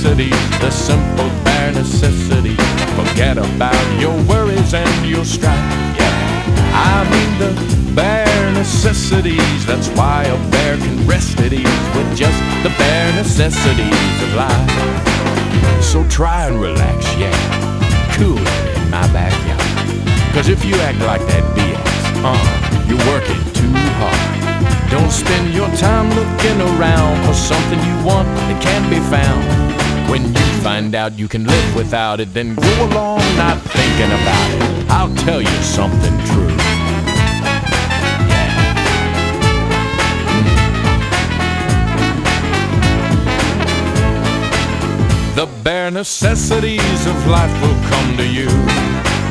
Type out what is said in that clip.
necessities, the simple bare necessities. Forget about your worries and your strife. Yeah, I mean the bare necessities. That's why a bear can rest at ease with just the bare necessities of life. So try and relax, yeah, cool it in my backyard. 'Cause if you act like that BS, you're working too hard. Don't spend your time looking around for something you want that can't be found. When you find out you can live without it, then go along not thinking about it. I'll tell you something true. The bare necessities of life will come to you.